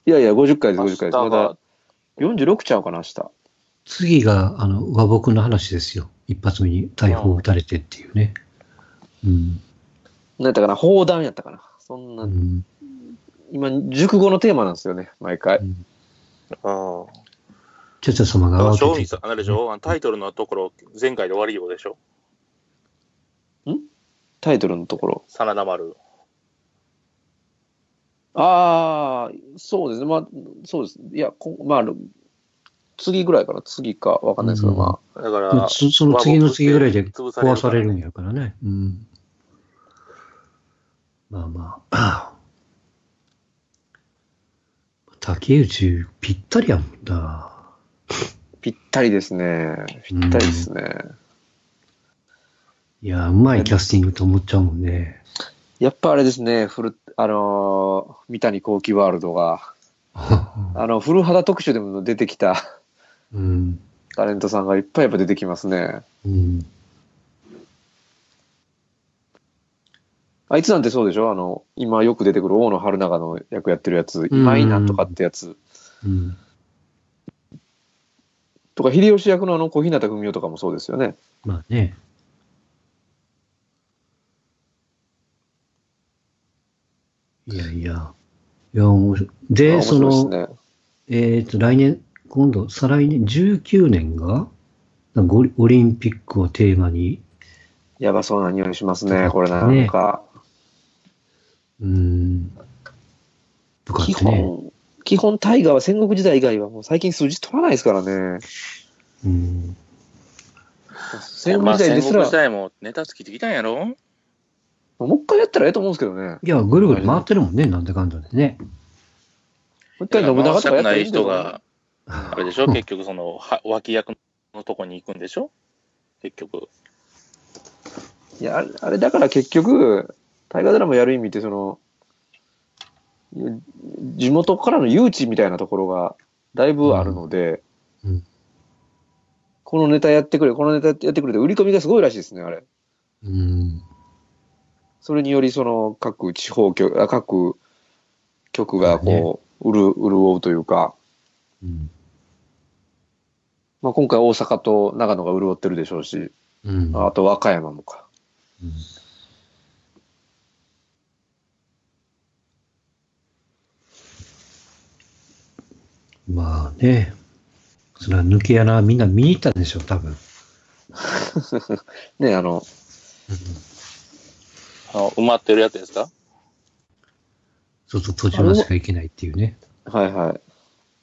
いやいや、50回です、50回です。 明日がまだ46ちゃうかな、明日。 次が、和睦の話ですよ。一発目に大砲を撃たれてっていうね。うん。 何やったかな、砲弾やったかな。そんな、 うん。 今、熟語のテーマなんですよね、毎回。 うん。 うん。 チャチャ様がだから、 慌てていく、 正味さん、あれでしね。 ょタイトルのところ、前回で終わりようでしょんタイトルのところ。 真田丸。 ああ、そうですね。まあ、そうです。いや、まあ、次ぐらいかな。次か、わかんないですけど、 うん。 まだから、 その次の次ぐらいで潰され壊されるんるからね。 やからね。うん。まあまあ。竹内ぴったりやもんな。 ぴったりですね。ぴったりですね。 いや、うまいキャスティングと思っちゃうもんね。 やっぱあれですね、三谷幸喜ワールドが、古肌特集でも出てきたうん。 タレントさんがいっぱいやっぱ出てきますね。 うん。 あいつなんてそうでしょ今よく出てくる大野春長の役やってるやつ、 う今井なんとかっん。 てやつ。 うん。 とか、秀吉役の小日向文世とかもそうですよね。 まあね。いやいや。いや、面白い。で、 面白いですね。 来年、今度、再来年、19年が、なんかオリンピックをテーマに、 やばそうな匂いしますね、 とかっこれなんてね。 か。 とかっ基てね。 本大河は戦国時代以外はもう最近数字取らないですからね。 うん。 戦国まあ、戦時代ですら、 国時代もネタつきてきたんやろもう一回やったらええと思うんですけどね。 いや、ぐるぐる回もってるもんね、なんだかんだでね。 う一回だから信長とかやったらい回したくないいんでもね。 人が、あれでしょ結局その、脇役のとこに行くんでしょ結局。 いや、あれだから結局、大河ドラマやる意味って地元からの誘致みたいなところがだいぶあるので、 うん。 このネタやってくれ、このネタやってくれって売り込みがすごいらしいですね、あれ。 うん。 それにより各地方局、各局がまあね。 潤うというか、 うん。 まあ今回大阪と長野が潤ってるでしょうし、 うん。 あと和歌山もか。 うん。まあね。それは抜け穴みんな見に行ったんでしょ、多分。 ね、 埋まってるやつですかそうそう、途中までしか行けないっていうね。 はいはい。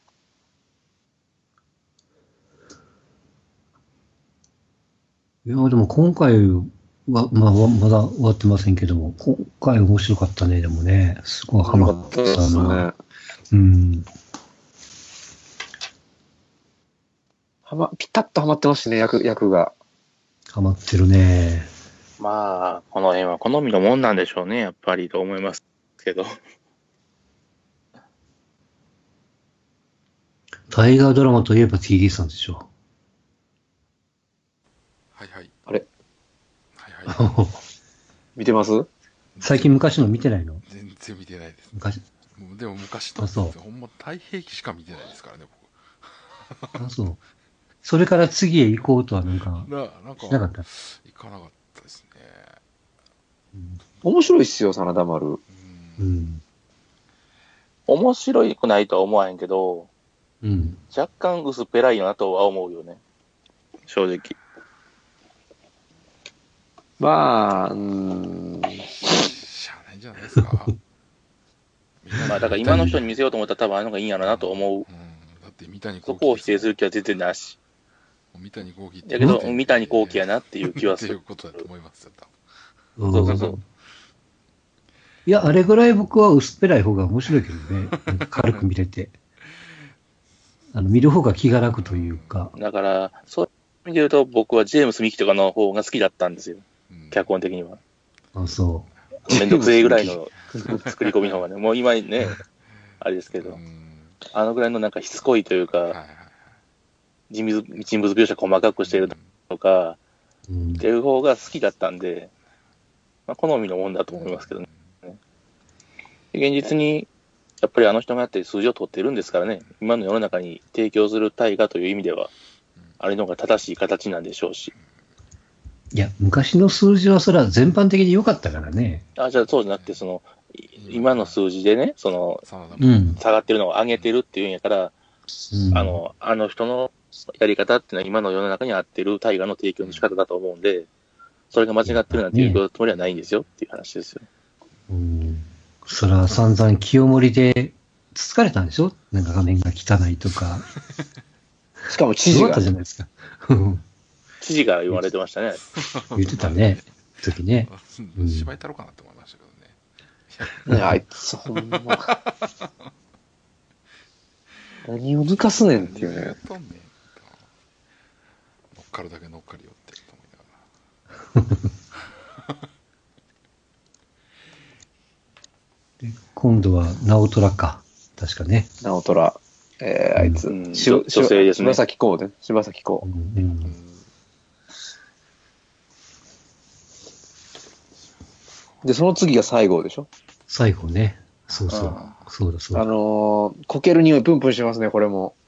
いや、でも今回は、まだ終わってませんけども、今回面白かったね、でもね。すごいハ面マっ白かったでたな。 すね。 うん。 ピタッとはまってますしね、役が。 ハマってるね。 まあ、この辺は好みのもんなんでしょうね、やっぱりと思いますけど。 大河ドラマといえば TD さんでしょ。 はいはい。 あれはいはい。 見てます？ 最近昔の見てないの？ 全然見てないです。 昔。 でも昔のあ、そう。 ほんま太平記しか見てないですからね、 あ、そう。それから次へ行こうとはなんか、 僕。なんか、 しなかった。 行かなかったですね。 面白いっすよ、真田丸。 うん。 面白くないとは思わへんけど、 うん。 若干薄っぺらいよなとは思うよね。正直。 まあ、 しゃあないんじゃないですか。 まあだから今の人に見せようと思ったら多分あの方がいいんやろなと思う。 だって三谷幸喜。 そこを否定する気は全然なし。 三谷幸喜って。 だけど、三谷幸喜やなっていう気はする。 っていうことだと思いますよ、 そうそうそう。 いや、あれぐらい僕は薄っぺらい方が面白いけどね。軽く見れて。見る方が気が楽というか。 だから、そういう意味で言うと僕はジェームス・ミキとかの方が好きだったんですよ。脚本的には。 あ、そめんどくせえぐらいの作り込みの方がね。もう今ね、あれですけど。あのぐらいのなんかしつこいというか、人物描写細かくしてるとか、っていう方が好きだったんで、まあ、好みのもんだと思いますけどね。現実にやっぱりあの人がやって数字を取ってるんですからね、今の世の中に提供する大河という意味では、あれの方が正しい形なんでしょうし。 いや、昔の数字はそれは全般的に良かったからね。 じゃあそうじゃなくて、今の数字でね、下がってるのを上げてるっていうんやから、あの人のやり方っていうのは今の世の中に合ってる大河の提供の仕方だと思うんで、それが間違ってるなんていうつもりはないんですよっていう話ですよ。 それは散々清盛でつつかれたんでしょ？なんか画面が汚いとか。 しかも知事が。 ったじゃないですか。 知事が言われてましたね。 言ってたね。時ね。 芝居太郎かなって思いましたけどね。 ね、あいつほんま。何を抜かすねんっていうね。 乗っかるだけ乗っかりよってと思いながら。 で今度は直虎か。確かね。 直虎。あいつ、 女性ですね。 柴咲コウね。柴咲コウ。で、その次が西郷でしょ？ 西郷ね。そうそう。そうだそうだ。 こける匂いプンプンしますね、これも。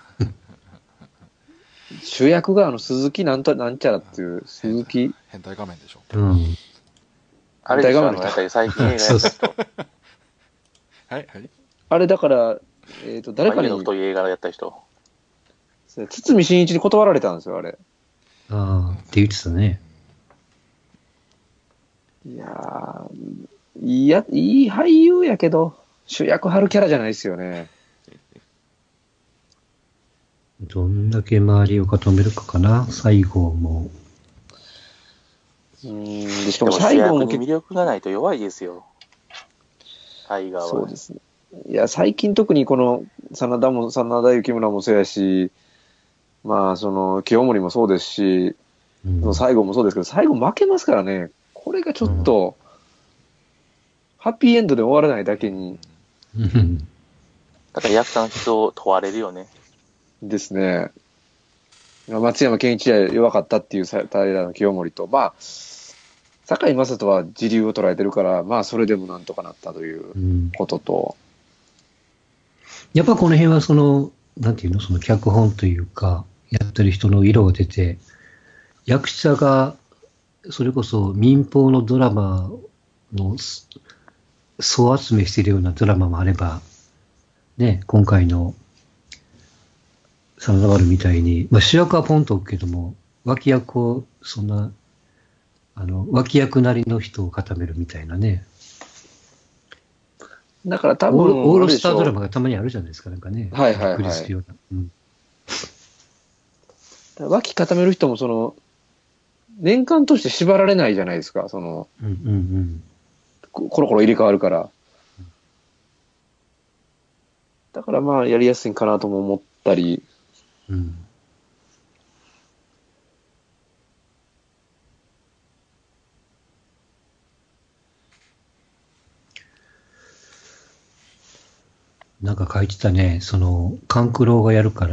主役が鈴木なんちゃらっていう、鈴木。 変態画面でしょ。 あれでしょ、最近映画やった人。 はい。 あれだから、誰かに。 太い映画やった人。 堤真一に断られたんですよ、あれ。 ああ、って言ってたね。 いやいい俳優やけど、主役張るキャラじゃないですよね。 どんだけ周りを固めるかかな、西郷も。 しかも最後も魅力がないと弱いですよ。タイガーは。 そうですね。いや、最近特にこの、真田幸村もそうやし、まあ、清盛もそうですし、西郷もそうですけど、最後負けますからね。これがちょっと、ハッピーエンドで終わらないだけに。 だから役者の質を問われるよね。 ですね。松山ケンイチは弱かったっていう平清盛と、まあ、堺雅人は自流を捉えてるから、まあ、それでもなんとかなったということと。 やっぱこの辺はなんていうの、脚本というか、やってる人の色が出て、役者が、それこそ民放のドラマの総集めしているようなドラマもあれば、ね、今回の真田丸みたいに、まあ、主役はポンと置くけども、脇役を、脇役なりの人を固めるみたいなね。 だから多分、 オールスタードラマがたまにあるじゃないですか、なんかね。 はい。 びっくりするような。 脇固める人も年間として縛られないじゃないですか、コロコロ入れ替わるから。だからまあ、やりやすいんかなとも思ったり。 なんか書いてたね、勘九郎がやるから、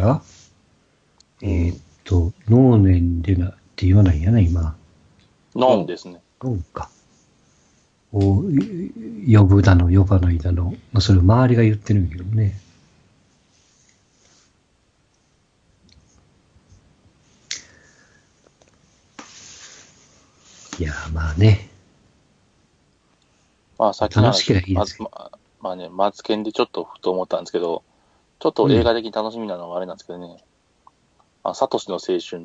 能年でなって言わないんやな、今。 能ですね。 能か。呼ぶだの、呼ばないだの。まあ、それを周りが言ってるんだけどね。いや、まあね。 まあ、さっきの楽しければいいですけど。 まあね、マツケンでちょっとふと思ったんですけど、ちょっと映画的に楽しみなのはあれなんですけどね。サトシの青春。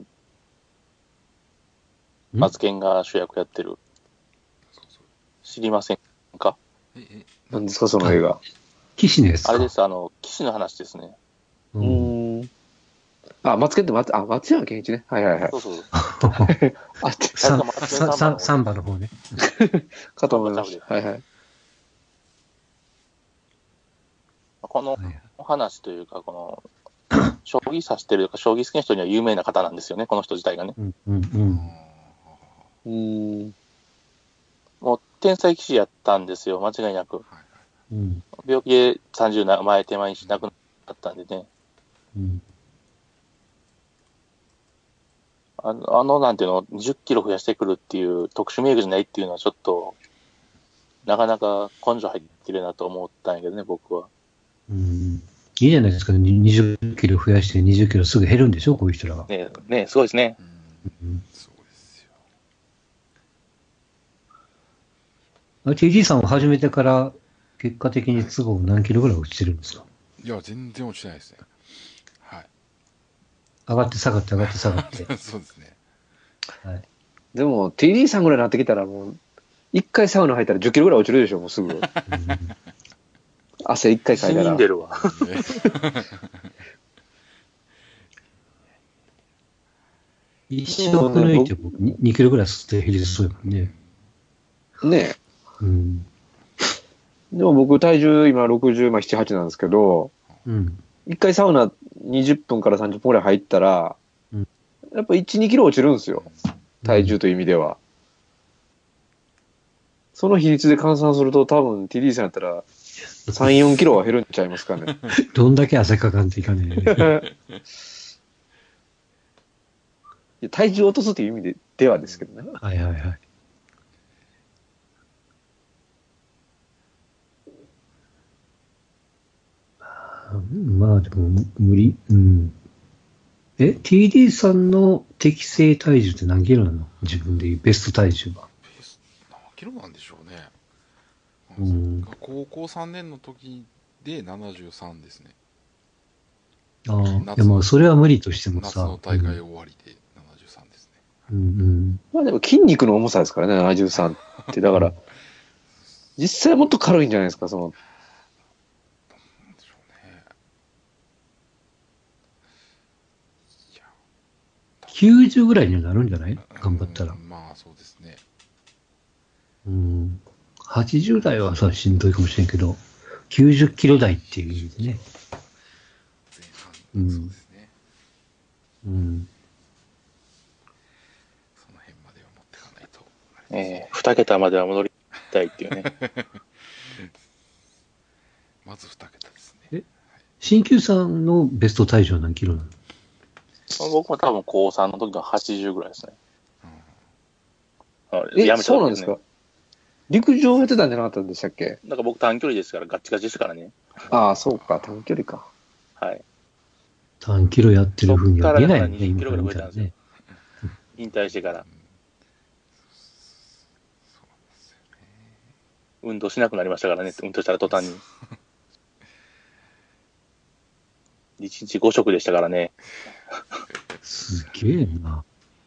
マツケンが主役やってる。知りませんか？ 何ですか、その映画。 騎士のやつか。 あれです、騎士の話ですね。 マツケンって松山ケンイチね。はい。 そうそう。 サンバの方ね。 かと思いました。はい。 この話というか、将棋指してるとか、将棋好きな人には有名な方なんですよね、この人自体がね。もう天才棋士やったんですよ、間違いなく。病気で30手前にしなくなったんでね。なんていうの、10キロ増やしてくるっていう特殊メイクじゃないっていうのはちょっと、なかなか根性入ってるなと思ったんやけどね、僕は。 いいじゃないですか、20キロ増やして20キロすぐ減るんでしょ、こういう人らは。 ねね、すごいですね。 そうですよ。 TD さんを始めてから、結果的に都合何キロぐらい落ちてるんですか？ いや、全然落ちてないですね。はい。 上がって下がって上がって下がって。 そうですね。 はい。 でも、TD さんぐらいになってきたらもう、一回サウナ入ったら10キロぐらい落ちるでしょ、もうすぐ。汗一回かいたら。 死んでるわ。 一生抜いても2キロぐらい吸って減りそうやもんね。 ねうん。 でも僕体重今60、まあ7、8なんですけど、 うん。 一回サウナ20分から30分ぐらい入ったら、 うんやっぱ1、2キロ落ちるんですよ。体重という意味では。その比率で換算すると多分 TD さんやったら3、4キロは減るんちゃいますかね。 どんだけ汗かかんといかねえ。 いや体重を落とすという意味ではですけどね。 はいはいはい。まあでも無理。うん。TD さんの適正体重って何キロなの？自分で言うベスト体重は。 ペース何キロなんでしょうね。高校3年の時で73ですね。 ああ、いやまあそれは無理としてもさ。 夏の大会終わりで73ですね。 うんうん。 まあでも筋肉の重さですからね、73って。だから、実際もっと軽いんじゃないですか、その。 なんでしょうね。いや、 90ぐらいにはなるんじゃない頑張ったら。 まあそうですね。 うん。80代はさ、しんどいかもしれんけど、90キロ台っていう意味でね。 前半、 うんそうですね。 うん。 その辺までは持ってかないとあれですね。 2桁までは戻りたいっていうね。 まず2桁ですね。 鍼灸さんのベスト体重は何キロなの？ 僕も多分高3の時の80ぐらいですね。 そうなんですか？陸上やってたんじゃなかったんでしたっけ？ なんか僕短距離ですからガッチガチですからね。 ああ、そうか、短距離か。 はい。 短キロやってる風には見えないよね、 そっから今から見たら 20キロぐらい増えたんですよね。 引退してから。運動しなくなりましたからね、運動したら途端に。1日5食でしたからね。 すげえな。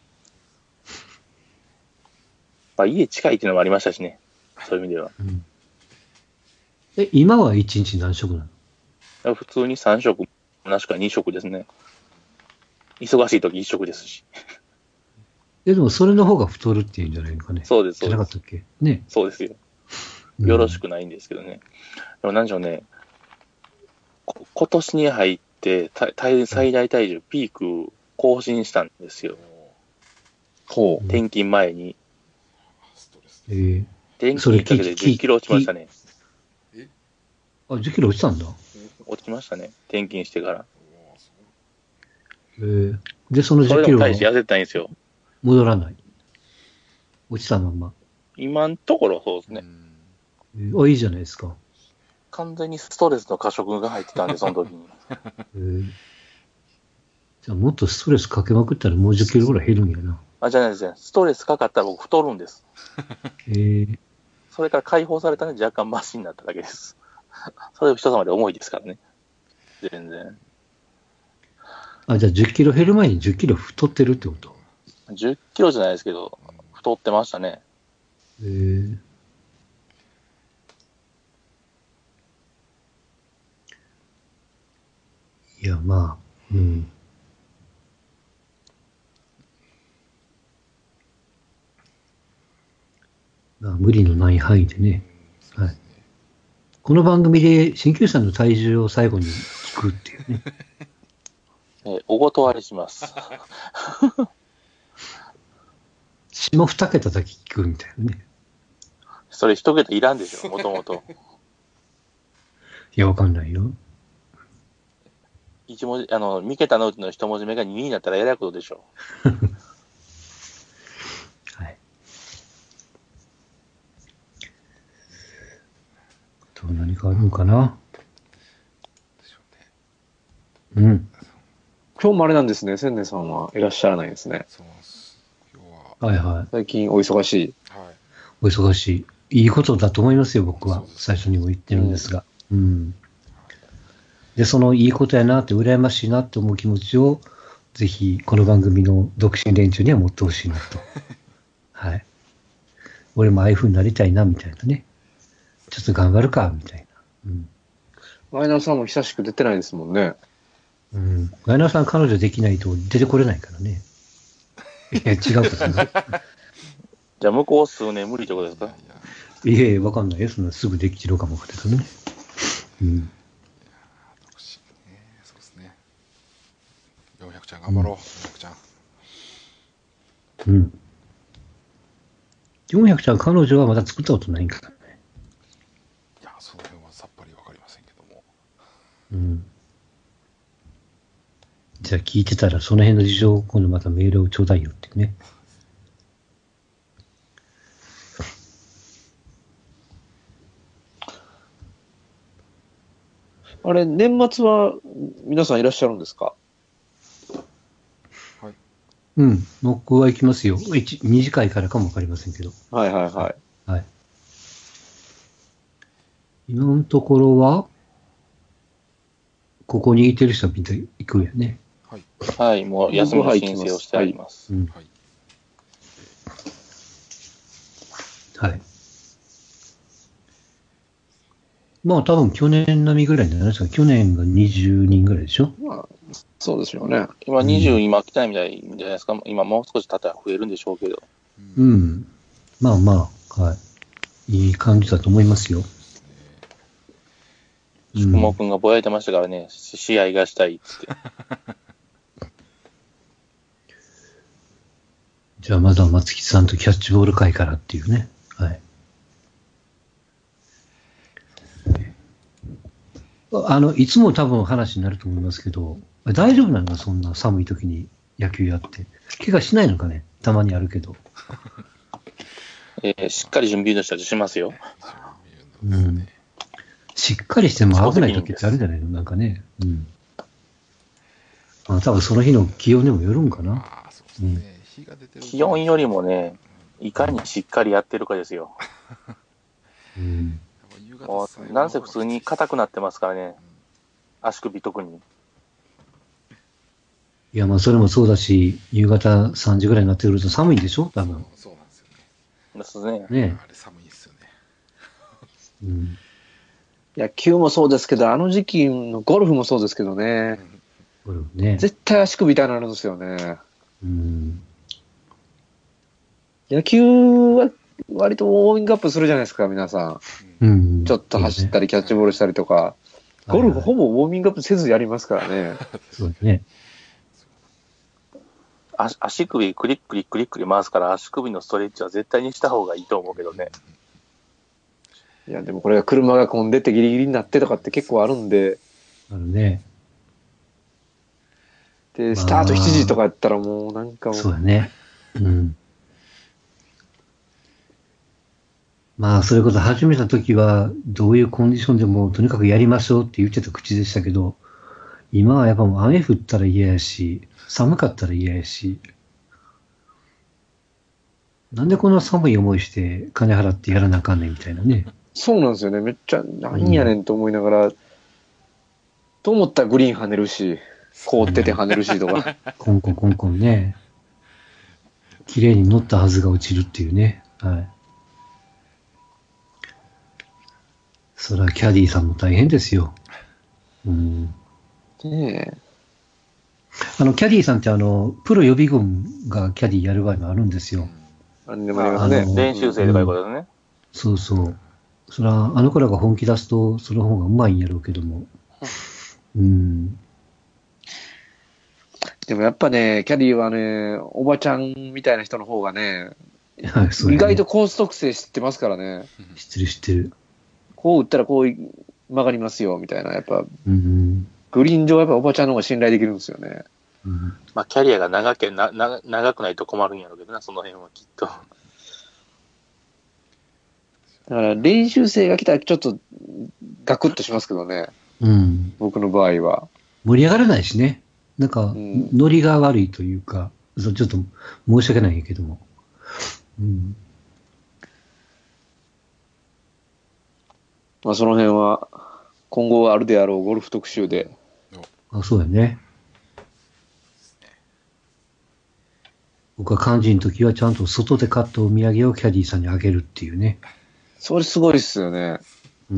まあ、家近いっていうのもありましたしね。そういう意味では。 うん、今は1日何食なの？ 普通に3食、もしくは2食ですね。忙しい時1食ですし。 でもそれの方が太るっていうんじゃないのかね。 そうです、 じゃなかったっけね。 そうですよ。よろしくないんですけどね。でも何でしょうね。今年に入って最大体重、ピーク更新したんですよ。 ほう。 転勤前に。転それ勤だけで10キロ落ちましたね。 あ、10キロ落ちたんだ。 落ちましたね。転勤してから。 で、その10 それでキロはも大して痩せてないんですよ。 戻らない。落ちたまんま。 今のところそうですね。 あ、いいじゃないですか。 完全にストレスの過食が入ってたんで、その時に。 じゃあもっとストレスかけまくったらもう10キロぐらい減るんやな。 じゃないですね。ストレスかかったら僕太るんです。それから解放されたので若干マシになっただけです。それを人様で重いですからね。全然。 じゃあ10キロ減る前に10キロ太ってるってこと？ 10キロじゃないですけど、太ってましたね。 いや、まあ、うん。まあ、無理のない範囲でね。はい。この番組で鍼灸師さんの体重を最後に聞くっていうね。 お断りします。 下2桁だけ聞くみたいなね。 それ1桁いらんでしょ、もともと。 いや、わかんないよ。 一文字、3桁のうちの1文字目が2になったらえらいことでしょ。 はい。あと何かあるのかな？ うん。 今日もあれなんですね。千年さんはいらっしゃらないんですね。 そうなんです。今日は、 はいはい。 最近お忙しい。 はい。 お忙しい。いいことだと思いますよ、僕はそう。です最初にも言ってるんですが。うん。で、そのいいことやなって、羨ましいなって思う気持ちを、ぜひ、この番組の独身連中には持ってほしいなと。はい。俺もああいう風になりたいな、みたいなね。ちょっと頑張るか、みたいな。うん。 マイナーさんも久しく出てないですもんね。 うん。ガイナーさん彼女できないと出てこれないからね。いや、違うことな。 じゃあ向こう数年無理ってことですか？ いやいや、わかんないよ。そんなすぐできるかもかけどね。うん。 独身ね。そうですね。400ちゃん頑張ろう。400ちゃん。 うん。400ちゃん、彼女はまだ作ったことないんからね。 いや、その辺はさっぱりわかりませんけども。 うん。じゃあ聞いてたら、その辺の事情を今度またメールをちょうだいよってね。 あれ、年末は皆さんいらっしゃるんですか？ はい。 うん。僕は行きますよ。2次会からかもわかりませんけど。 はいはいはい。 はい。今のところは、ここにいてる人はみんな行くんやね。 はい。 はい、もう休みの申請をしてあります。 うん。 はい。 はい。まあ多分去年並みぐらいじゃないですか。去年が20人ぐらいでしょ。 まあ、そうですよね。 今20、今来てないみたいじゃないですか。今もう少し経ったら増えるんでしょうけど。 うん。まあまあ、はい。いい感じだと思いますよ。 宿毛くんがぼやいてましたからね、試合がしたいっつって。 じゃあまずは松木さんとキャッチボール会からっていうね。はい。いつも多分話になると思いますけど、大丈夫なのかそんな寒い時に野球やって。怪我しないのかねたまにあるけど。 しっかり準備の人たちしますよ。 うん。しっかりしても危ない時ってあるじゃないのなんかね。うん。まあ多分その日の気温でもよるんかな。 ああ、そうですね。日が出てる。 気温よりもね、いかにしっかりやってるかですよ。 うん。 もう、なんせ普通に硬くなってますからね。足首特に。 いや、まあそれもそうだし、夕方3時ぐらいになってくると寒いんでしょ多分。 そうなんですよね。 ですね。 ねあれ寒いですよね。 うん。 野球もそうですけど、あの時期のゴルフもそうですけどね。 ゴルフね。 絶対足首痛いなるんですよね。 うん。 野球は割とウォーミングアップするじゃないですか、皆さん。 うん。 ちょっと走ったり、キャッチボールしたりとか。ゴルフほぼウォーミングアップせずやりますからね。 そうね。 足首クリックリクリックリ回すから足首のストレッチは絶対にした方がいいと思うけどね。 いや、でもこれが車が混んでてギリギリになってとかって結構あるんで。 あるね。 で、スタート7時とかやったらもうなんかもう。 そうだね。うん。まあ、それこそ始めた時は、どういうコンディションでもとにかくやりましょうって言ってた口でしたけど、今はやっぱもう雨降ったら嫌やし、寒かったら嫌やし、なんでこんな寒い思いして金払ってやらなあかんねんみたいなね。 そうなんですよね。めっちゃ、なんやねんと思いながら、と思ったらグリーン跳ねるし、凍ってて跳ねるしとか。 コンコンコンコンね。綺麗に乗ったはずが落ちるっていうね。はい。それはキャディーさんも大変ですよ。うん。 ねえ。 キャディーさんってプロ予備軍がキャディーやる場合もあるんですよ。 なんでもありますね。 練習生とかいうことですね。 そうそう。それは、あの子らが本気出すと、その方がうまいんやろうけども。うん。 でもやっぱね、キャディーはね、おばちゃんみたいな人の方がね、 はい、そうやね意外とコース特性知ってますからね。 知ってる知ってる。 こう打ったらこう曲がりますよ、みたいな。やっぱ、 うん。 グリーン上はやっぱおばちゃんの方が信頼できるんですよね。 うん、 まあ、キャリアが長くないと困るんやろうけどな、その辺はきっと。 だから練習生が来たらちょっとガクッとしますけどね。 うん。 僕の場合は。 盛り上がらないしね。なんか、 んノリが悪いというか、ちょっと申し訳ないけども。うん。 まあその辺は、今後あるであろうゴルフ特集で。 あ、そうだね。僕は幹事の時はちゃんと外で買ったお土産をキャディーさんにあげるっていうね。 それすごいっすよね。 うん。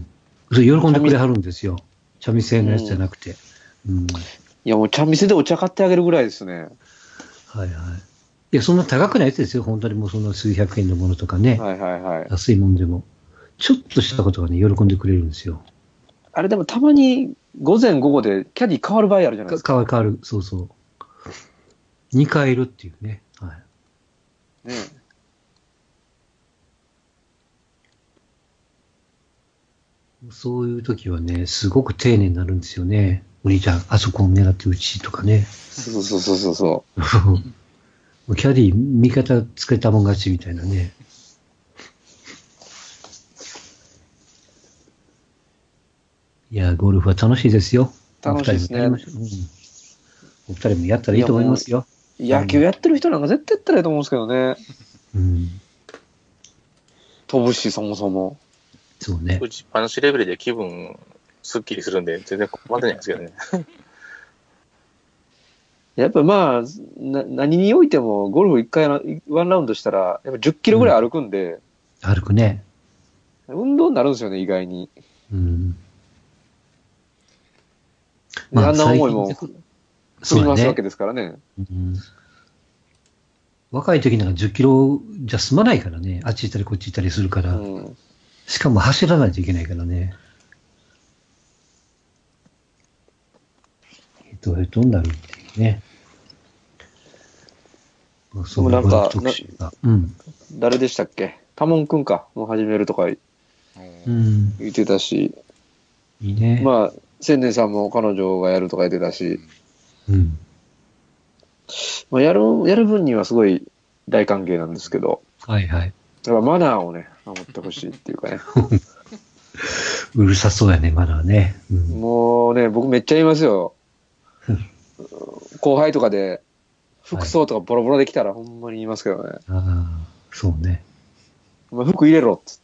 それ喜んでくれはるんですよ。茶店のやつじゃなくて。うん。 いやもう茶店でお茶買ってあげるぐらいですね。 はいはい。いや、そんな高くないやつですよ。本当にもうその数百円のものとかね。 はいはいはい。 安いもんでも。ちょっとしたことがね、喜んでくれるんですよ。 あれでもたまに午前午後でキャディ変わる場合あるじゃないですか。 変わる変わる。そうそう。2回いるっていうね。はい。 ねそういう時はね、すごく丁寧になるんですよね。お兄ちゃん、あそこを狙って打ちとかね。 そうそうそうそうそう。キャディー、味方つけたもん勝ちみたいなね。いや、ゴルフは楽しいですよ。 楽しいですね。 お二人もやったらいいと思いますよ。 野球やってる人なんか絶対やったらいいと思うんですけどね。 うん。 飛ぶし、そもそも。 そうね。 打ちっぱなしレベルで気分すっきりするんで、全然困ってないんですけどね。 やっぱまあ、何においても、ゴルフ1回ワンラウンドしたら、やっぱ10キロぐらい歩くんで、 歩くね。 運動になるんですよね、意外に。 うん。 あんな思いも振りますわけですからね。 若い時なんか10キロじゃ済まないからね。あっち行ったりこっち行ったりするから。しかも走らないといけないからね。ヘトヘトになるっていうね。 でもなんか、誰でしたっけタモンくんか。もう始めるとか言ってたし。 いいね。 まあ、千年さんも彼女がやるとか言ってたし。まあ、やる分にはすごい大歓迎なんですけど。 はいはい。 だからマナーをね、守ってほしいっていうかね。 うるさそうやね、マナーね。 もうね、僕めっちゃ言いますよ。後輩とかで、服装とかボロボロできたらほんまに言いますけどね。 ああ、そうね。 お前服入れろっつって。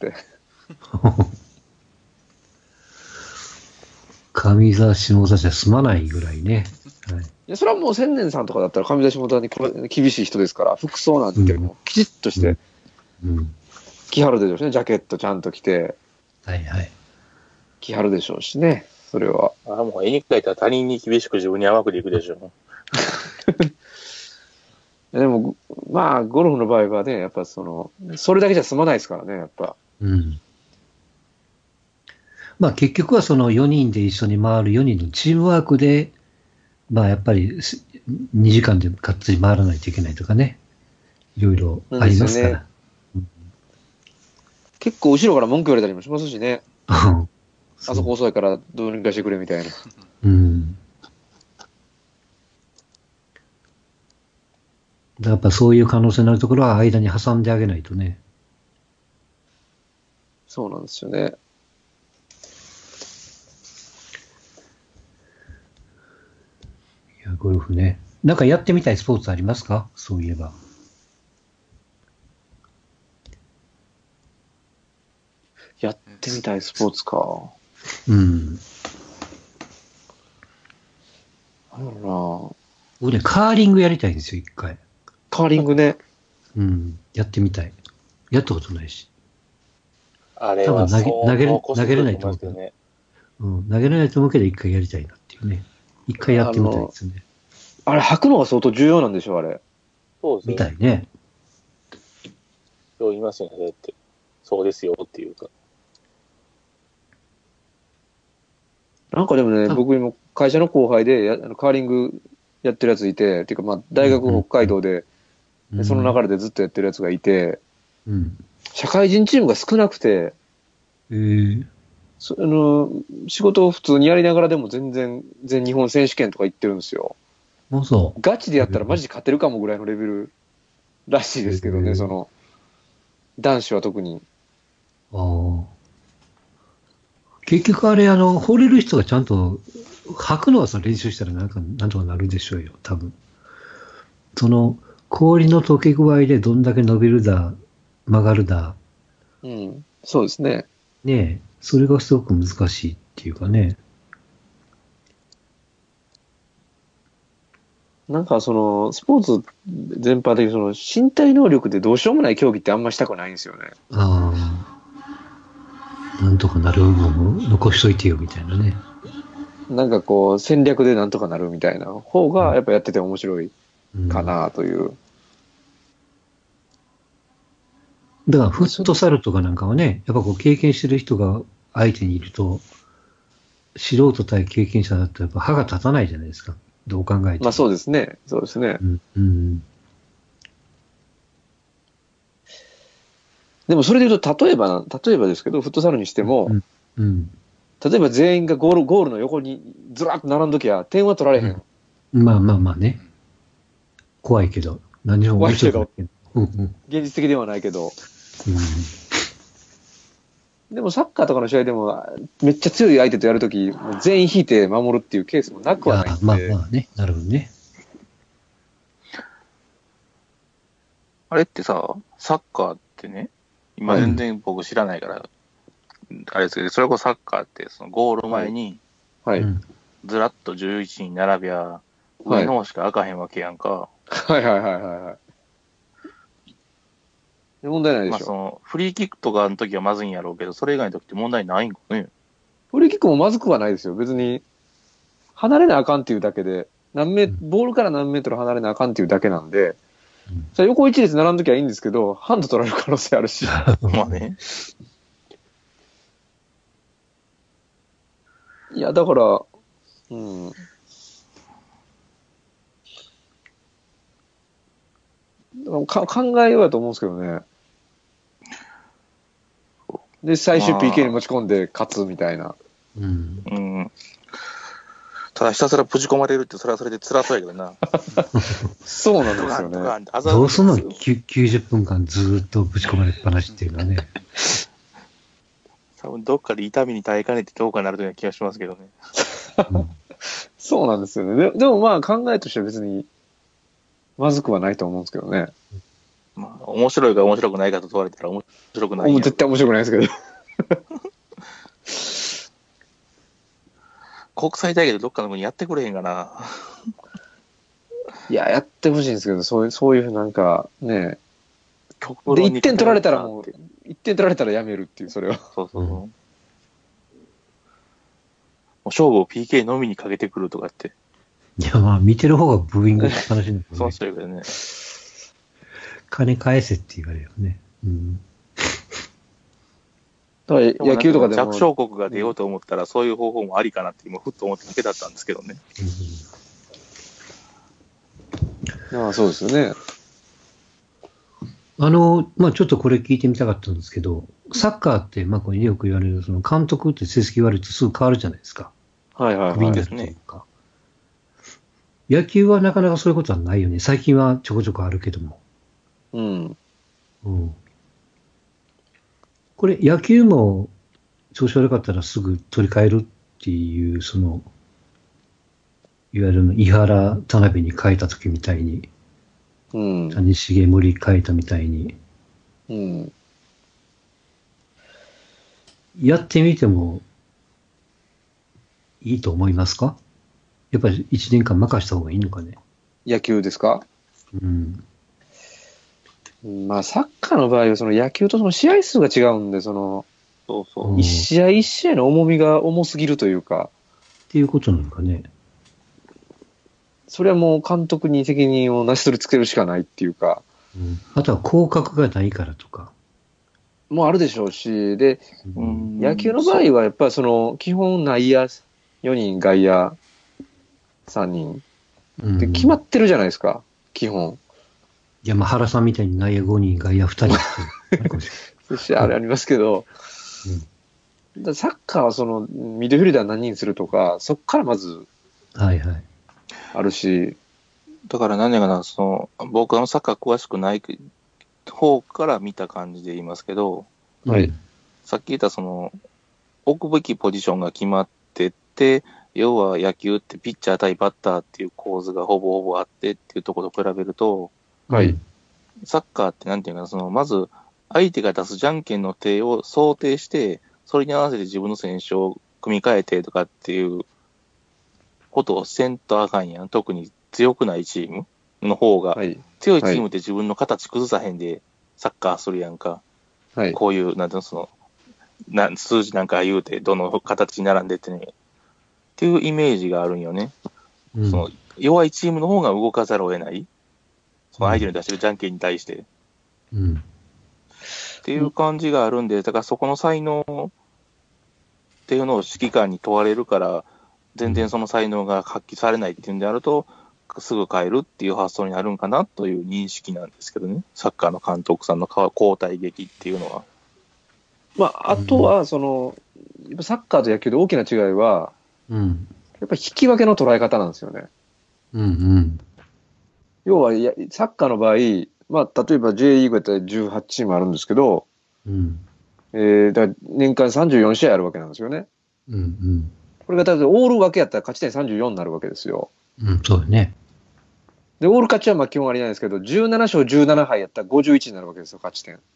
上座下座じゃ済まないぐらいね。 はい、いやそれはもう千年さんとかだったら上座下座に厳しい人ですから、服装なんてもうきちっとして、着はるでしょうしね。ジャケットちゃんと着て。 はいはい。 着はるでしょうしね。それは。 もう絵に描いたら他人に厳しく自分に甘くでいくでしょう。 でも、まあ、ゴルフの場合はね、やっぱそれだけじゃ済まないですからね、やっぱ。 まあ結局はその4人で一緒に回る4人のチームワークで、まあやっぱり2時間でがっつり回らないといけないとかね。いろいろありますから。 結構後ろから文句言われたりもしますしね。あそこ遅いからどうにかしてくれみたいな。 やっぱそういう可能性のあるところは間に挟んであげないとね。 そうなんですよね。 いや、ゴルフね。なんかやってみたいスポーツありますか？そういえば。 やってみたいスポーツか。 僕ね、カーリングやりたいんですよ、一回。 カーリングね。 やってみたい。やったことないし。 あれは投げれないと思うけど。投げれないと思うけど、一回やりたいなっていうね。一回やってみたいですね。 あれ、履くのが相当重要なんでしょ、あれ。 そうですね。 みたいね。 そう言いますよね、だって。そうですよっていうか。 なんかでもね、僕も会社の後輩でカーリングやってるやついて、っていうかまあ大学北海道で、その流れでずっとやってるやつがいて、社会人チームが少なくて、仕事を普通にやりながらでも全然全日本選手権とか行ってるんですよ。ガチでやったらマジで勝てるかもぐらいのレベルらしいですけどね、男子は特に。 結局あれ、惚れる人がちゃんと履くのはさ、練習したらなんとかなるでしょうよ、多分。その、氷の溶け具合でどんだけ伸びるだ、曲がるだ、 うん。そうですね。 ねえ、それがすごく難しいっていうかね。 なんかその、スポーツ全般的にその身体能力でどうしようもない競技ってあんましたくないんですよね。 ああ、なんとかなるもの残しといてよみたいなね。 なんかこう、戦略でなんとかなるみたいな方が、やっぱやってて面白いかうん、 なという。 だからフットサルとかなんかはね、やっぱこう経験してる人が相手にいると、素人対経験者だとやっぱ歯が立たないじゃないですか。どう考えても。 まあそうですね。そうですね。 うん。うん。 でもそれで言うと、例えばですけど、フットサルにしても、 うん。うん。 例えば全員がゴールの横にずらっと並んどきゃ、点は取られへん。 まあまあまあね。怖いけど、何でも面白くないけど。うんうん。 現実的ではないけど。 うんでもサッカーとかの試合でも、めっちゃ強い相手とやるとき、全員引いて守るっていうケースもなくはないんで。 まあまあね。なるほどね。 あれってさ、サッカーってね、今全然僕知らないから、あれですけど、それこそサッカーって、そのゴール前に、 はい。 うんずらっと11人並びゃ、 はい上の方しか開かへんわけやんか。 はいはいはいはいはい。問題ないでまあしょ。 その、フリーキックとかの時はまずいんやろうけど、それ以外の時って問題ないんかね。 フリーキックもまずくはないですよ。別に、離れなあかんっていうだけで、ボールから何メートル離れなあかんっていうだけなんで、それ横一列並んどきゃいいんですけど、ハンド取られる可能性あるし。 まあね。 いや、だから、うん。考えようやと思うんですけどね。で、最終 PK に持ち込んで勝つみたいな。 うん。 うん。ただひたすらぶち込まれるってそれはそれで辛そうやけどな。 そうなんですよね。 どうすんの90分間ずーっとぶち込まれっぱなしっていうのはね。 多分どっかで痛みに耐えかねてどうかなるというような気がしますけどね。 そうなんですよね。でもまあ考えとしては別に、まずくはないと思うんですけどね。 まあ、面白いか面白くないかと問われたら面白くないんや。 絶対面白くないですけど。 国際大会でどっかの国やってくれへんかな。 いや、やってほしいんですけど、そういうなんか、ね。で、 1 1点取られたらもう、1点取られたらやめるっていう、それは。 そうそう。もう勝負を PK のみにかけてくるとかって。 いやまあ見てる方がブーイングしっぱなしなんだけどそうね。 してるけどね。 金返せって言われるよね。うん。 だから野球とかでも。 弱小国が出ようと思ったら、そういう方法もありかなって今、ふっと思っただけだったんですけどね。 ああ、そうですよね。 まあちょっとこれ聞いてみたかったんですけど、サッカーって、まあこれよく言われる、その監督って成績悪いとすぐ変わるじゃないですか。 はいはいはい。 クビになるというか。野球はなかなかそういうことはないよね。最近はちょこちょこあるけども。 うん。 うん。これ野球も調子悪かったらすぐ取り替えるっていう、いわゆる井原田辺に変えた時みたいに、 うん。 谷重森変えたみたいに、 うん。 やってみてもいいと思いますか？やっぱり1年間任した方がいいのかね。 野球ですか？ うん。 まあ、サッカーの場合は、その野球とその試合数が違うんで、 そうそう。 一試合一試合の重みが重すぎるというか。 っていうことなのかね。 それはもう監督に責任をなし取りつけるしかないっていうか。 うん、あとは降格がないからとか。 もあるでしょうし、で、野球の場合はやっぱりその、基本内野4人、外野3人。で、決まってるじゃないですか、基本。 いや、まあ、原さんみたいに内野5人、外野2人ってあれありますけど、サッカーはその、ミッドフィルダー何人するとか、そっからまず、 はいはい。 あるし。 だから何やかな、僕はサッカー詳しくない方から見た感じで言いますけど、 はい。 さっき言った置くべきポジションが決まってて、 要は野球ってピッチャー対バッターっていう構図がほぼほぼあってっていうところと比べると、 はい。 サッカーってなんていうかな、まず相手が出すじゃんけんの手を想定して、それに合わせて自分の選手を組み替えてとかっていうことをせんとあかんやん。特に強くないチームの方が、 はい。 強いチームって自分の形崩さへんでサッカーするやんか。 はい。 こういう、なんていうの、数字なんか言うて、どの形に並んでってね。っていうイメージがあるんよね。弱いチームの方が動かざるを得ない。その相手に出してるじゃんけんに対して。っていう感じがあるんで、だからそこの才能っていうのを指揮官に問われるから、全然その才能が発揮されないっていうんであると、すぐ変えるっていう発想になるんかなという認識なんですけどね。サッカーの監督さんの交代劇っていうのは。 まあ、あとは、やっぱサッカーと野球で大きな違いは、やっぱり引き分けの捉え方なんですよね。要は、サッカーの場合、まあ、例えば J リーグやったら18チームあるんですけど、だから年間34試合あるわけなんですよね。これが例えばオール分けやったら勝ち点34になるわけですよ。 そうね。 で、オール勝ちはまあ基本ありないですけど、17勝17敗やったら51になるわけですよ、勝ち点。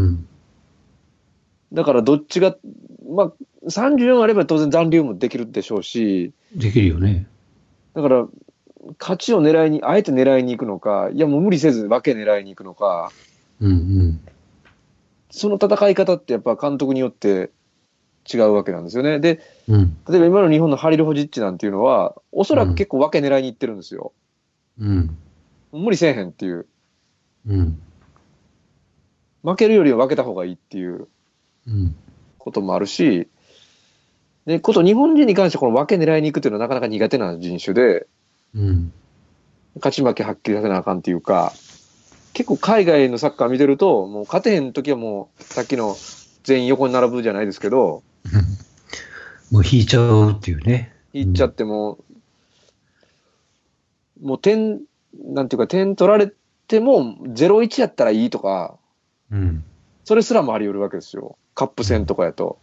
だからどっちが、まあ、34あれば当然残留もできるでしょうし。 できるよね。 だから、勝ちを狙いに、あえて狙いに行くのか、いやもう無理せず分け狙いに行くのか。その戦い方ってやっぱ監督によって違うわけなんですよね。で、例えば今の日本のハリル・ホジッチなんていうのは、おそらく結構分け狙いに行ってるんですよ。無理せえへんっていう。負けるよりは分けた方がいいっていうこともあるし、で、日本人に関してこの分け狙いに行くっていうのはなかなか苦手な人種で、勝ち負けはっきりさせなあかんっていうか、結構海外のサッカー見てると、もう勝てへん時はもう、さっきの全員横に並ぶじゃないですけど、 もう引いちゃうっていうね。 引いちゃっても、もうなんていうか点取られても0-1やったらいいとか、それすらもあり得るわけですよ。カップ戦とかやと。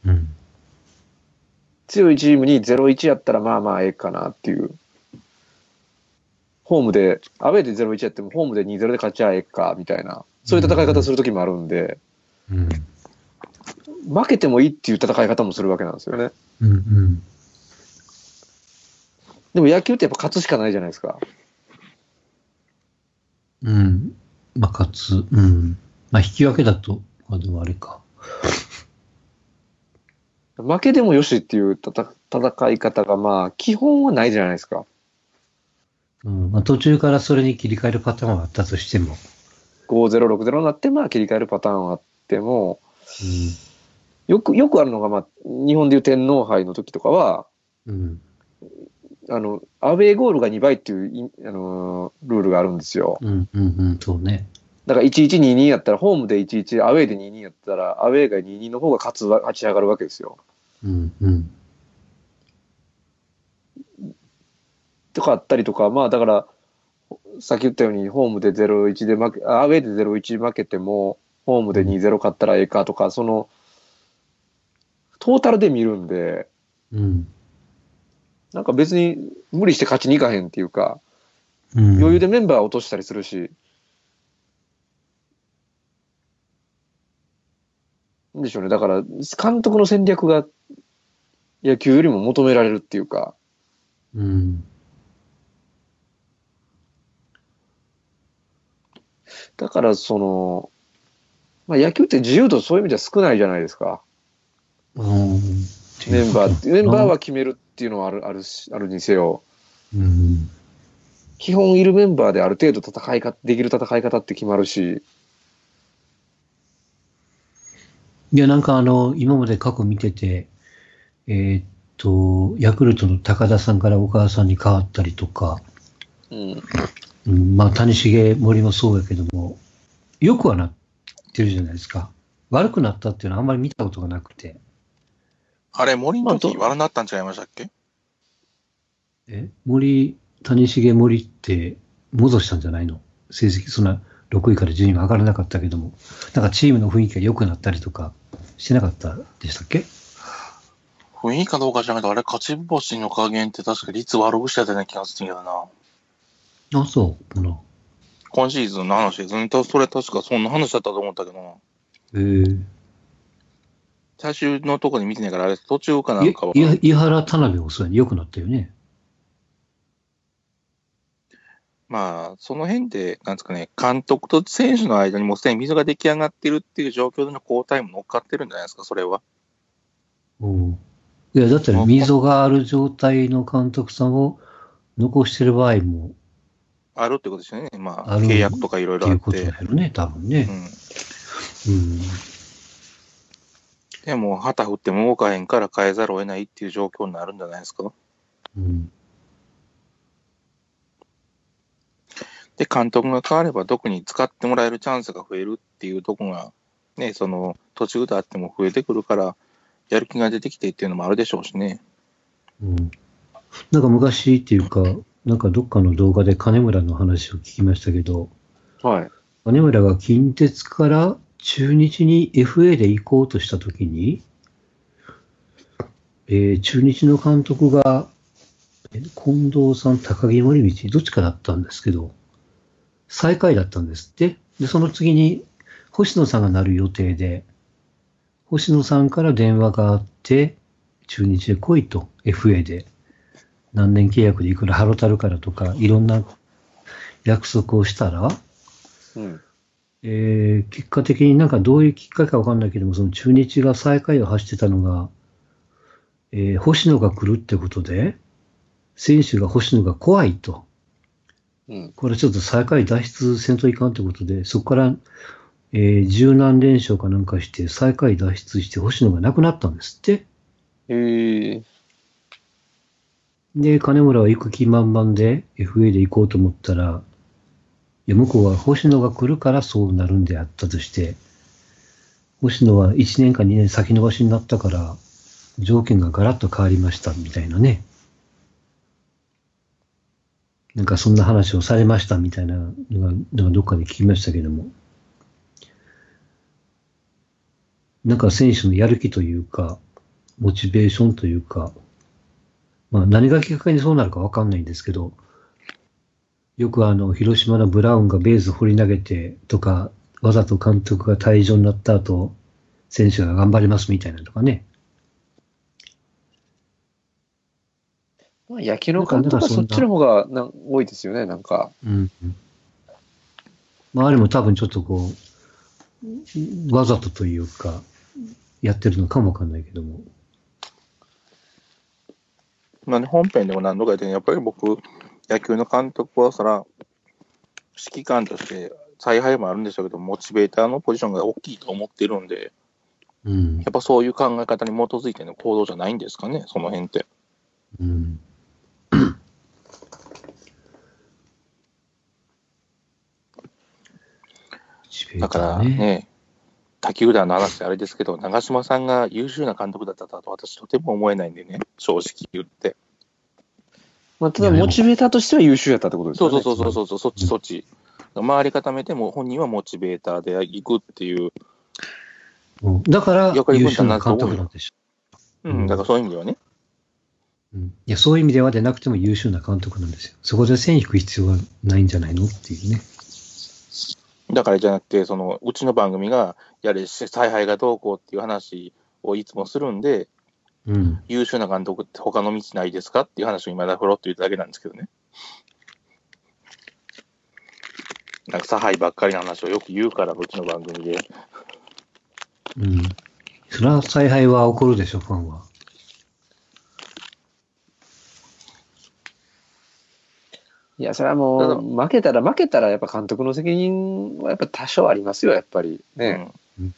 強いチームに 0-1 やったらまあまあええかなっていう。ホームで、アウェーで 0-1 やってもホームで 2-0 で勝ちゃええかみたいな。そういう戦い方する時もあるんで、負けてもいいっていう戦い方もするわけなんですよね。でも野球ってやっぱ勝つしかないじゃないですか。 まあ勝つ。まあ引き分けだと、まあでもあれか。 負けでもよしっていう戦い方がまあ基本はないじゃないですか。 まあ、途中からそれに切り替えるパターンはあったとしても。 5-0、6-0になってまあ切り替えるパターンはあっても、よくあるのがまあ日本でいう天皇杯の時とかは、アウェーゴールが2倍っていうルールがあるんですよ。 そうね。 だから 1-1-2-2 やったら、ホームで 1-1、アウェーで 2-2 やったら、アウェーが 2-2 の方が勝ち上がるわけですよ。とかあったりとか、まあだから、さっき言ったように、ホームで 0-1 でアウェーで 0-1 負けても、ホームで 2-0 勝ったらええかとか、トータルで見るんで、なんか別に無理して勝ちに行かへんっていうか、余裕でメンバー落としたりするし、なんでしょうね。だから、監督の戦略が野球よりも求められるっていうか。だから、まあ、野球って自由度そういう意味では少ないじゃないですか。メンバーは決めるっていうのはあるにせよ。基本いるメンバーである程度できる戦い方って決まるし。 いや、なんか今まで過去見てて、ヤクルトの高田さんから岡田さんに変わったりとか、まあ、谷繁森もそうやけども、よくはなってるじゃないですか。悪くなったっていうのはあんまり見たことがなくて。 あれ、森の時悪なったんちゃいましたっけ？ 谷繁森って戻したんじゃないの？成績そんな6位から順位は上がらなかったけども、なんかチームの雰囲気が良くなったりとかしてなかったでしたっけ？ 雰囲気かどうか知らないけど、あれ、勝ち星の加減って確か率悪くしてたような気がするんだけどな。 あ、そうかな。 今シーズンの話で、それ確かそんな話だったと思ったけどな。最終のとこに見てないから、あれ、途中かなんかは。 井原田辺もそうやね。良くなったよね。 まあ、その辺で、なんですかね、監督と選手の間にもうすでに溝が出来上がってるっていう状況での交代も乗っかってるんじゃないですか、それは。 いや、だったら溝がある状態の監督さんを残してる場合もあるってことですよね。まあ、契約とかいろいろあって。 っていうことだよね、多分ね。 でも、旗振っても動かへんから変えざるを得ないっていう状況になるんじゃないですか。で、監督が変われば、特に使ってもらえるチャンスが増えるっていうところが、ね、その、途中であっても増えてくるから、やる気が出てきてっていうのもあるでしょうしね。 なんか昔っていうか、なんかどっかの動画で金村の話を聞きましたけど、金村が近鉄から中日に FA で行こうとしたときに、中日の監督が、近藤さん、高木森道、どっちかだったんですけど、最下位だったんですって。で、その次に星野さんがなる予定で、星野さんから電話があって、中日へ来いと、FA で。何年契約でいくら払ったるからとか、いろんな約束をしたら、結果的になんかどういうきっかけかわかんないけども、その中日が最下位を走ってたのが、星野が来るってことで、選手が星野が怖いと。これちょっと最下位脱出せんといかんってことで、そこから、十何連勝かなんかして最下位脱出して星野がなくなったんですって。で、金村は行く気満々で FA で行こうと思ったら、いや向こうは星野が来るからそうなるんであったとして、星野は1年か2年先延ばしになったから、条件がガラッと変わりましたみたいなね。なんかそんな話をされましたみたいなのがどっかで聞きましたけども。なんか選手のやる気というか、モチベーションというか、まあ何がきっかけにそうなるかわかんないんですけど、よく広島のブラウンがベース振り投げてとか、わざと監督が退場になった後、選手が頑張りますみたいなとかね。 まあ、野球の監督はそっちの方が多いですよね、なんか。 まああれも多分ちょっとこう、わざとというか、やってるのかもわかんないけども。 まあね、本編でも何度か言ってね、やっぱり僕、野球の監督はそら、指揮官として采配もあるんでしょうけど、モチベーターのポジションが大きいと思ってるんで、やっぱそういう考え方に基づいての行動じゃないんですかね、その辺って。だからね、他球団の話であれですけど、長嶋さんが優秀な監督だったと私とても思えないんでね、正直言って。 まあ、ただモチベーターとしては優秀やったってことですよね。 そう、そっち。周り固めても本人はモチベーターで行くっていう。 だから優秀な監督なんでしょ。 だからそういう意味ではね。 いや、そういう意味ではでなくても優秀な監督なんですよ。そこで線引く必要はないんじゃないのっていうね。 だからじゃなくて、うちの番組がやれ、采配がどうこうっていう話をいつもするんで、優秀な監督って他の道ないですかっていう話を今だふろっと言っただけなんですけどね。なんか差配ばっかりの話をよく言うから、うちの番組で。 それは采配は起こるでしょ、ファンは。 いや、それはもう、負けたらやっぱ監督の責任はやっぱ多少ありますよ、やっぱり。ね。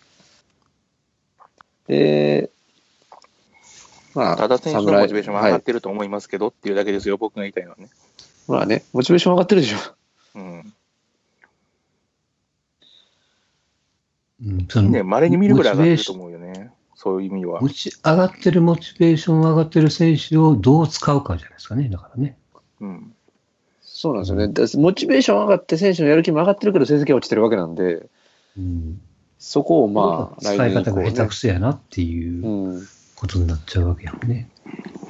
まあ、ただ選手のモチベーションは上がってると思いますけどっていうだけですよ、僕が言いたいのはね。 まあね、モチベーション上がってるでしょ。 稀に見るぐらい上がってると思うよね。そういう意味は。 上がってるモチベーション上がってる選手をどう使うかじゃないですかね、だからね。 そうなんですよね。モチベーション上がって選手のやる気も上がってるけど成績は落ちてるわけなんで、そこをまあ、 使い方が下手くそやなっていう。 ことになっちゃうわけやもんね。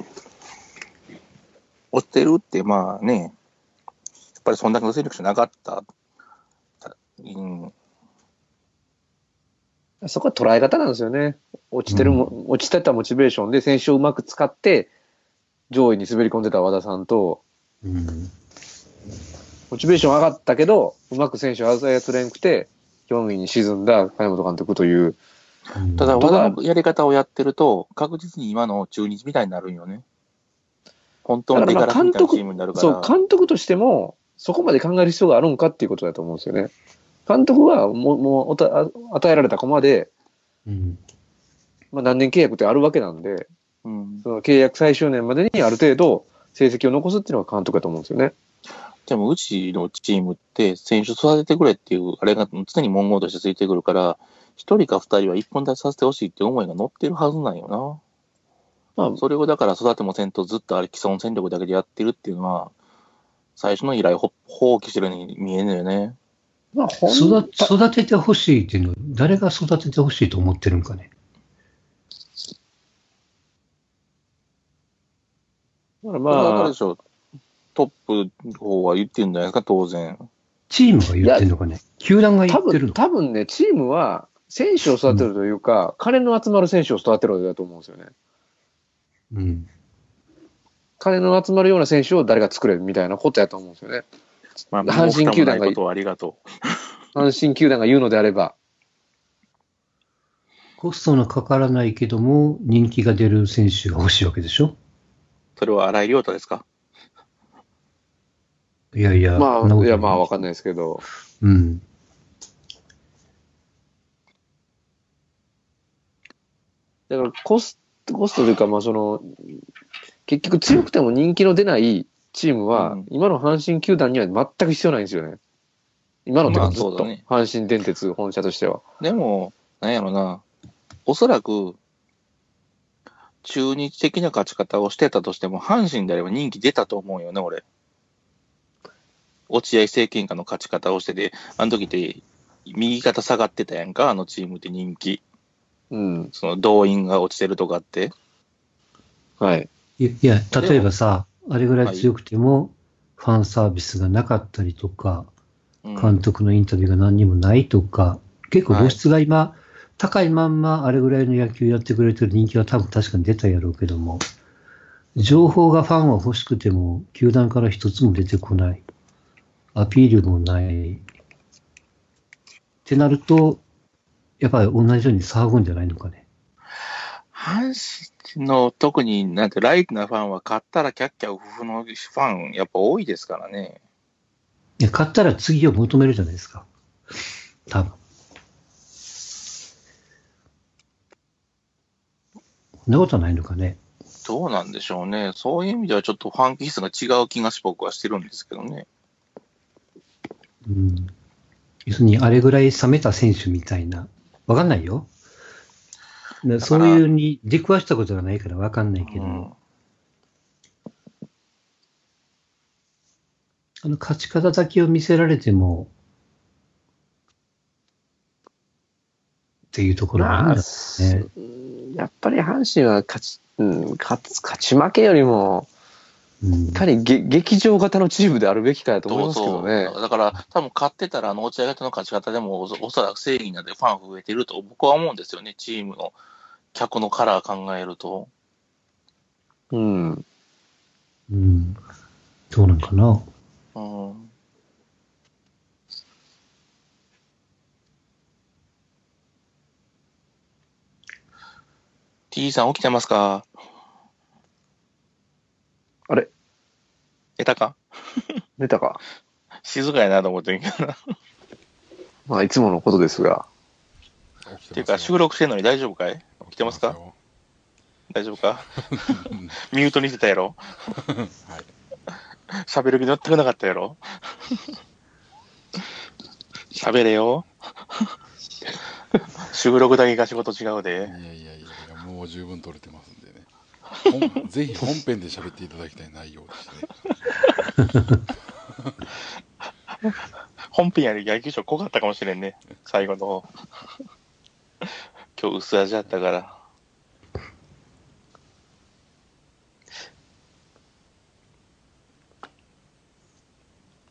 落ちてるって、まあね、やっぱりそんだけの戦力じゃなかった。 そこは捉え方なんですよね。落ちてたモチベーションで選手をうまく使って、上位に滑り込んでた和田さんと、モチベーション上がったけど、うまく選手を操れんくて、4位に沈んだ金本監督という。 ただ、和田のやり方をやってると、確実に今の中日みたいになるんよね。本当の出からみたいなチームになるから。 そう、監督としても、そこまで考える必要があるんかっていうことだと思うんですよね。監督はもう与えられた駒で、まあ何年契約ってあるわけなんで、その契約最終年までにある程度成績を残すっていうのが監督だと思うんですよね。 でもうちのチームって選手育ててくれっていうあれが常に文言としてついてくるから、一人か二人は一本立ちさせてほしいっていう思いが乗ってるはずなんよな。まあ、それをだから育てもせんとずっとあれ既存戦力だけでやってるっていうのは、最初の依頼を放棄してるように見えるのよね。 まあ、育ててほしいっていうのは、誰が育ててほしいと思ってるんかね。 だからまあ、あれでしょ、トップの方は言ってるんじゃないですか、当然。 チームが言ってるのかね。球団が言ってるの多分ね、チームは選手を育てるというか、金の集まる選手を育てるだと思うんですよね。金の集まるような選手を誰が作れるみたいなことやと思うんですよね。 まあ、阪神球団がありがとう。阪神球団が言うのであれば。 コストのかからないけども、人気が出る選手が欲しいわけでしょ？ それは新井亮太ですか？ いやいや、 まあ、わかんないですけど。だからコストというか、まあ結局強くても人気の出ないチームは、今の阪神球団には全く必要ないんですよね。今のってかずっと、阪神電鉄本社としては。 でも、なんやろな、おそらく、中日的な勝ち方をしてたとしても、阪神であれば人気出たと思うよね、俺。落合政権下の勝ち方をしてて、あの時って右肩下がってたやんか、あのチームって人気。その動員が落ちてるとかって。 はい。 いや、例えばさ、あれぐらい強くても、ファンサービスがなかったりとか、監督のインタビューが何にもないとか、結構露出が今、高いまんまあれぐらいの野球やってくれてる人気は多分確かに出たやろうけども、情報がファンは欲しくても、球団から一つも出てこない。アピールもない。ってなると、やっぱり同じように騒ぐんじゃないのかね。 阪神の特になんてライトなファンは勝ったらキャッキャウフフのファンやっぱ多いですからね。 いや、勝ったら次を求めるじゃないですか。多分。そんなことはないのかね。 どうなんでしょうね。そういう意味ではちょっとファン気質が違う気が僕はしてるんですけどね。 要するにあれぐらい冷めた選手みたいな。わかんないよ。そういうに出くわしたことがないからわかんないけども。勝ち方だけを見せられても、っていうところがあるんだね。 やっぱり阪神は勝ち負けよりも、いかに劇場型のチームであるべきかやと思いますけどね。 そうだから多分勝ってたら落合型の勝ち方でもおそらく正義になってファン増えてると僕は思うんですよね。チームの客のカラー考えると。 そうなんかな。 T さん起きてますか？ あれ寝たか？ 寝たか？ 静かやなと思ってんけどな。 まあ、いつものことですが。 っていうか、収録してんのに大丈夫かい？起きてますか？大丈夫か？ミュートにしてたやろ？はい。喋る気全くなかったやろ？喋れよ。収録だけが仕事違うで。 いや、もう十分撮れてますんでね。ぜひ本編で喋っていただきたい内容ですね。 本編より野球賞濃かったかもしれんね。最後の方。今日薄味だったから。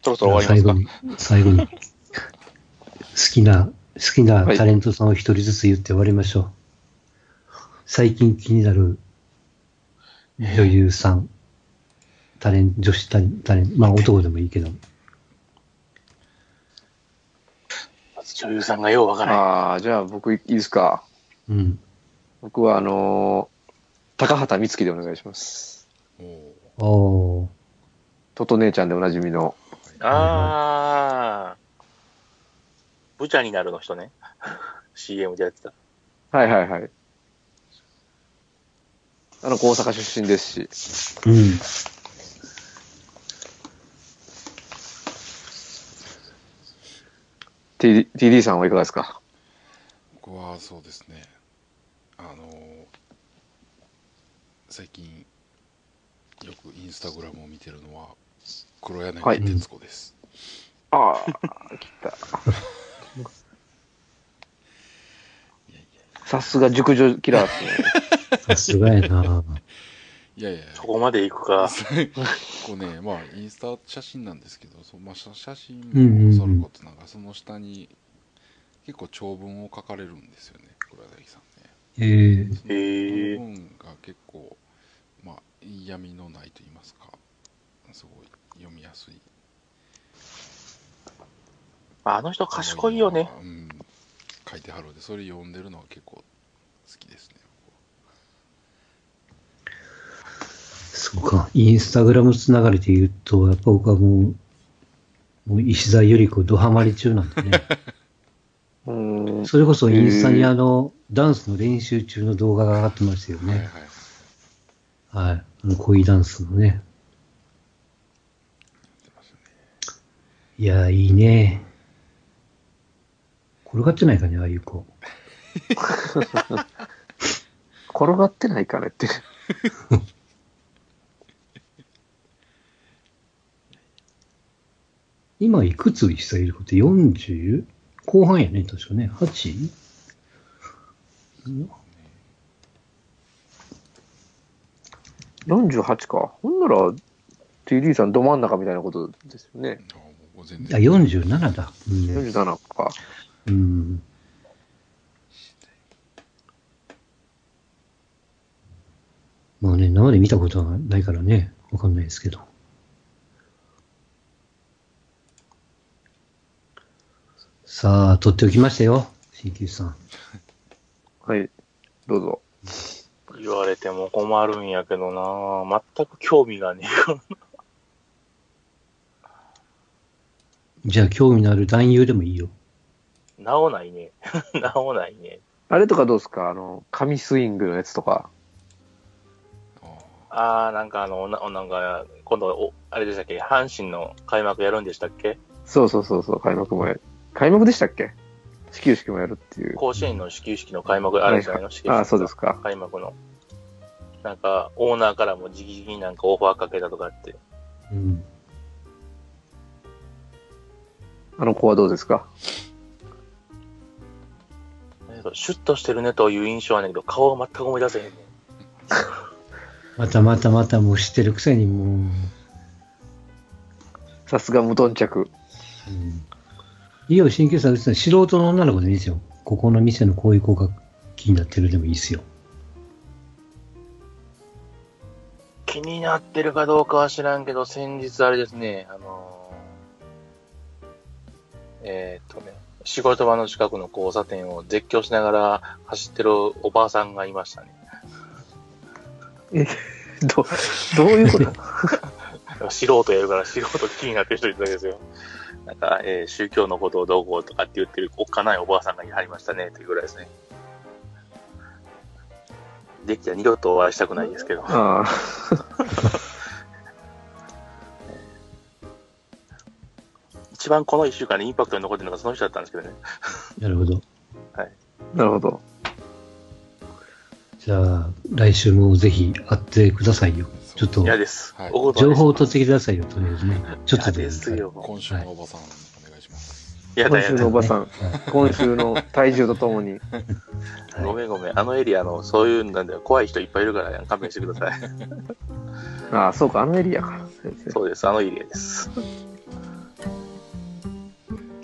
そろそろ終わりますか？ 最後に。好きなタレントさんを一人ずつ言って終わりましょう。最近気になる女優さん、女子タレント、まあ男でもいいけど。 女優さんがようわからない。 ああ、じゃあ僕いいですか。 うん。 僕は高畑充希でお願いします。 おー。 トト姉ちゃんでおなじみの。 ブチャになるの人ね。CM でやってた。 はいはいはい。大阪出身ですし。 うん。 TD さんはいかがですか？ 僕はそうですね。最近よくインスタグラムを見てるのは黒柳徹子です。 ああ、来た。さすが熟女キラーですね。 さすがやな。 いやいや、 そこまで行くか。 こうね、まあインスタ写真なんですけど、まあ、写真もさることながら、その下に結構長文を書かれるんですよね、黒柳さんね。その文が結構、まあ嫌味のないと言いますか、すごい読みやすい。 あの人賢いよね。 うん、書いてはるので、それ読んでるのは結構好きですね。 そうか、インスタグラムつながりで言うと、やっぱ僕はもう石田ゆり子ドハマり中なんでね。それこそインスタにダンスの練習中の動画が上がってましたよね。はい。恋ダンスのね。いや、いいね。転がってないかね、ああいう子。 転がってないかねって。 今いくつ石田ゆり子って 40? 後半やね、確かね。8? 48か。ほんなら、TD さんど真ん中みたいなことですよね。 あ、47だ。 47か。 うん。まあね、生で見たことはないからね、わかんないですけど。さあ、取っておきましたよ、鍼灸師さん。 はい、どうぞ。 言われても困るんやけどな、全く興味がねえからな。 じゃあ、興味のある男優でもいいよ。 なおないね。なおないね。 あれとかどうですか？神スイングのやつとか。 なんかなんか、今度、あれでしたっけ、阪神の開幕やるんでしたっけ？ そう、開幕でしたっけ？始球式もやるっていう。 甲子園の始球式の開幕、あれじゃないの？始球式。 そうですか。 開幕の。なんか、オーナーからも直々になんかオファーかけたとかって。 うん。 あの子はどうですか？ シュッとしてるねという印象はないけど、顔は全く思い出せへんね。 またもう知ってるくせにもう。 さすが無頓着。 うん。いいよ、鍼灸師さん、素人の女の子でもいいですよ。ここの店のこういう子が気になってるでもいいですよ。 気になってるかどうかは知らんけど、先日あれですね、仕事場の近くの交差点を絶叫しながら走ってるおばあさんがいましたね。 どういうこと素人やるから素人気になってる人いたんですよ。なんか、宗教のことをどうこうとかって言ってるおっかないおばあさんがいはりましたね、というぐらいですね。できたら二度とお会いしたくないですけど。一番この1週間でインパクトに残ってるのがその人だったんですけどね。 なるほど。 はい。 なるほど。 じゃあ、来週もぜひ会ってくださいよ。ちょっと、 嫌です。 はい、情報を取ってきてくださいよ、とりあえずね。ちょっとですよ。 今週のおばさん、お願いします。 今週のおばさん、今週の体重とともに。 ごめん。あのエリアの、そういうなんだよ、怖い人いっぱいいるから、勘弁してください。 そうか、あのエリアか。 そうです、あのエリアです。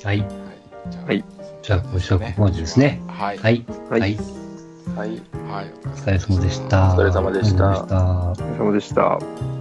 はい。 はい。 じゃあ、今週はここまでですね。 はい。 はい。 はい。 はい。 お疲れ様でした。 お疲れ様でした。 お疲れ様でした。